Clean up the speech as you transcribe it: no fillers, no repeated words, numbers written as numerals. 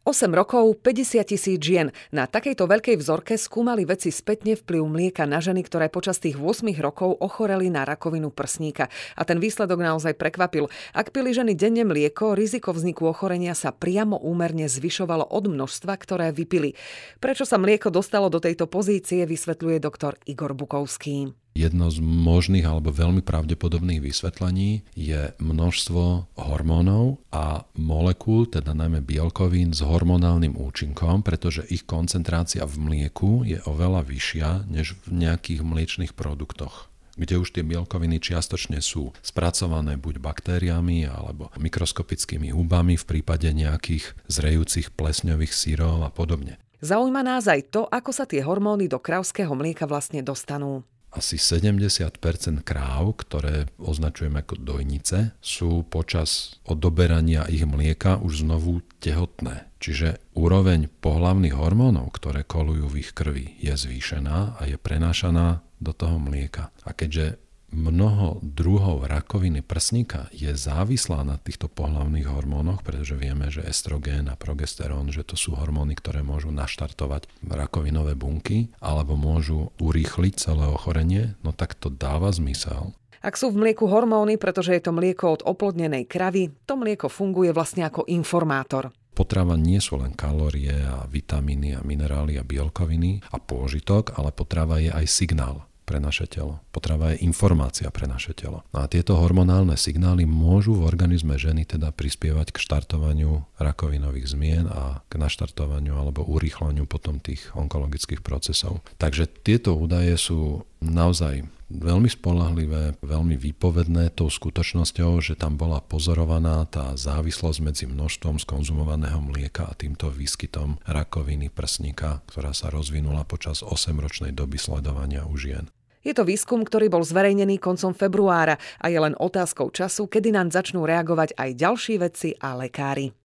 8 rokov, 50 000 žien. Na takejto veľkej vzorke skúmali vedci spätne vplyv mlieka na ženy, ktoré počas tých 8 rokov ochoreli na rakovinu prsníka. A ten výsledok naozaj prekvapil. Ak pili ženy denne mlieko, riziko vzniku ochorenia sa priamo úmerne zvyšovalo od množstva, ktoré vypili. Prečo sa mlieko dostalo do tejto pozície, vysvetľuje doktor Igor Bukovský. Jedno z možných alebo veľmi pravdepodobných vysvetlení je množstvo hormónov a molekúl, teda najmä bielkovín s hormonálnym účinkom, pretože ich koncentrácia v mlieku je oveľa vyššia než v nejakých mliečnych produktoch, kde už tie bielkoviny čiastočne sú spracované buď baktériami alebo mikroskopickými hubami v prípade nejakých zrejúcich plesňových syrov a podobne. Zaujíma nás aj to, ako sa tie hormóny do kravského mlieka vlastne dostanú. Asi 70% kráv, ktoré označujeme ako dojnice, sú počas odoberania ich mlieka už znovu tehotné. Čiže úroveň pohlavných hormónov, ktoré kolujú v ich krvi, je zvýšená a je prenášaná do toho mlieka. A keďže mnoho druhov rakoviny prsníka je závislá na týchto pohlavných hormónoch, pretože vieme, že estrogén a progesterón, že to sú hormóny, ktoré môžu naštartovať rakovinové bunky alebo môžu urýchliť celé ochorenie, no tak to dáva zmysel. Ak sú v mlieku hormóny, pretože je to mlieko od oplodnenej kravy, to mlieko funguje vlastne ako informátor. Potrava nie sú len kalórie a vitamíny a minerály a bielkoviny a pôžitok, ale potrava je aj signál pre naše telo. Potrava je informácia pre naše telo. No a tieto hormonálne signály môžu v organizme ženy teda prispievať k štartovaniu rakovinových zmien a k naštartovaniu alebo urýchleniu potom tých onkologických procesov. Takže tieto údaje sú naozaj veľmi spoľahlivé, veľmi výpovedné tou skutočnosťou, že tam bola pozorovaná tá závislosť medzi množstvom skonzumovaného mlieka a týmto výskytom rakoviny prsníka, ktorá sa rozvinula počas 8-ročnej doby sledovania u žien. Je to výskum, ktorý bol zverejnený koncom februára a je len otázkou času, kedy nám začnú reagovať aj ďalší vedci a lekári.